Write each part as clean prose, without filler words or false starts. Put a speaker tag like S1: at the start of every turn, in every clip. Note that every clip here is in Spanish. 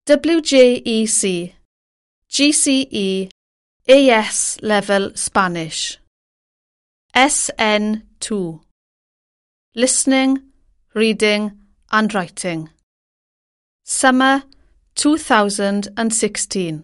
S1: WJEC, GCE, AS Level Spanish, SN2, Listening, Reading and Writing, Summer 2016.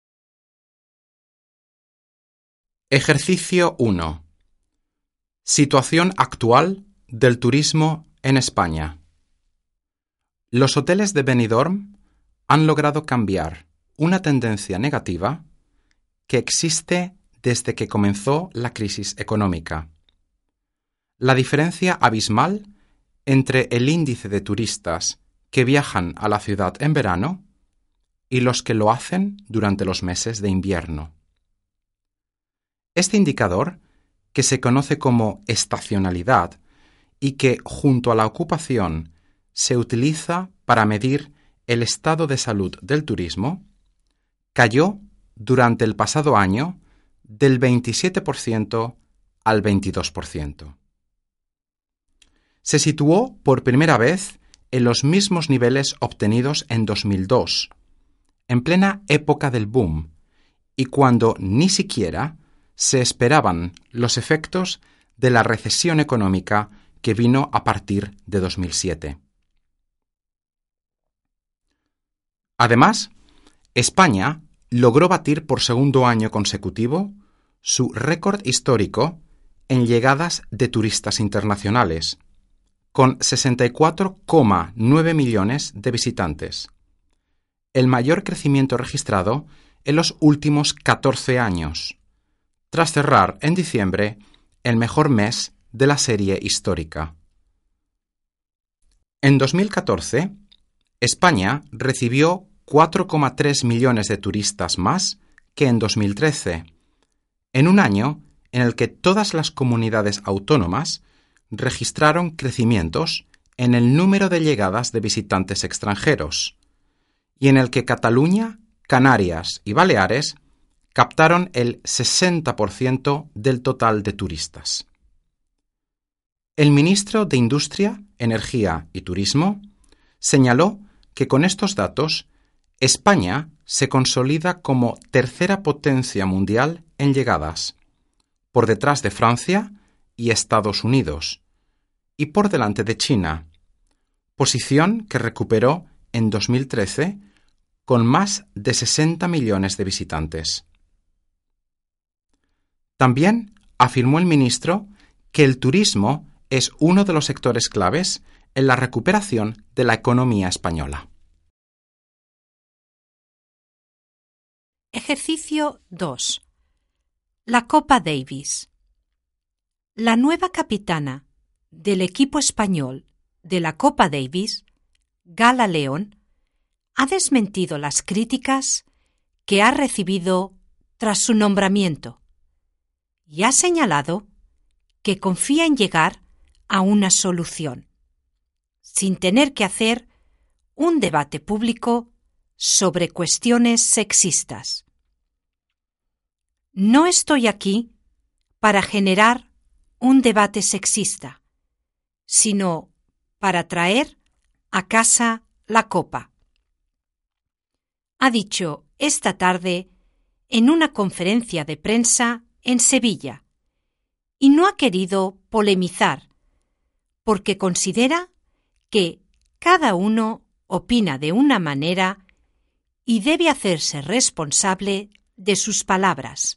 S2: Ejercicio 1. Situación actual del turismo en España. Los hoteles de Benidorm han logrado cambiar una tendencia negativa que existe desde que comenzó la crisis económica. La diferencia abismal entre el índice de turistas que viajan a la ciudad en verano y los que lo hacen durante los meses de invierno. Este indicador, que se conoce como estacionalidad y que, junto a la ocupación, se utiliza para medir el estado de salud del turismo, cayó durante el pasado año del 27% al 22%. Se situó por primera vez en los mismos niveles obtenidos en 2002, en plena época del boom, y cuando ni siquiera se esperaban los efectos de la recesión económica que vino a partir de 2007. Además, España logró batir por segundo año consecutivo su récord histórico en llegadas de turistas internacionales, con 64,9 millones de visitantes, el mayor crecimiento registrado en los últimos 14 años, tras cerrar en diciembre el mejor mes de la serie histórica. En 2014, España recibió 4,3 millones de turistas más que en 2013, en un año en el que todas las comunidades autónomas registraron crecimientos en el número de llegadas de visitantes extranjeros, y en el que Cataluña, Canarias y Baleares captaron el 60% del total de turistas. El ministro de Industria, Energía y Turismo señaló que con estos datos España se consolida como tercera potencia mundial en llegadas, por detrás de Francia y Estados Unidos, y por delante de China, posición que recuperó en 2013 con más de 60 millones de visitantes. También afirmó el ministro que el turismo es uno de los sectores claves en la recuperación de la economía española.
S3: Ejercicio 2. La Copa Davis. La nueva capitana del equipo español de la Copa Davis, Gala León, ha desmentido las críticas que ha recibido tras su nombramiento y ha señalado que confía en llegar a una solución, sin tener que hacer un debate público sobre cuestiones sexistas. No estoy aquí para generar un debate sexista, sino para traer a casa la copa, ha dicho esta tarde en una conferencia de prensa en Sevilla, y no ha querido polemizar, porque considera que cada uno opina de una manera y debe hacerse responsable de sus palabras.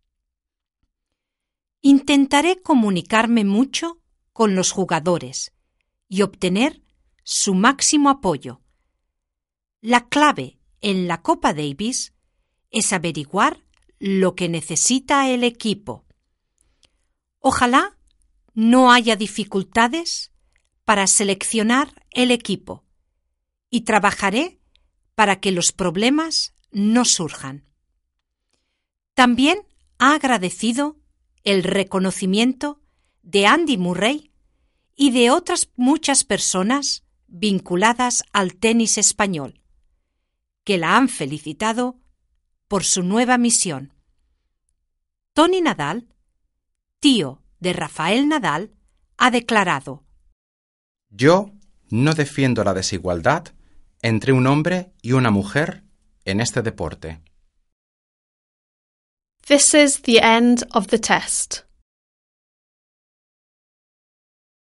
S3: Intentaré comunicarme mucho con los jugadores y obtener su máximo apoyo. La clave en la Copa Davis es averiguar lo que necesita el equipo. Ojalá no haya dificultades para seleccionar el equipo y trabajaré para que los problemas no surjan. También ha agradecido el reconocimiento de Andy Murray y de otras muchas personas vinculadas al tenis español, que la han felicitado por su nueva misión. Tony Nadal, tío de Rafael Nadal, ha declarado:
S2: Yo no defiendo la desigualdad entre un hombre y una mujer en este deporte.
S1: This is the end of the test.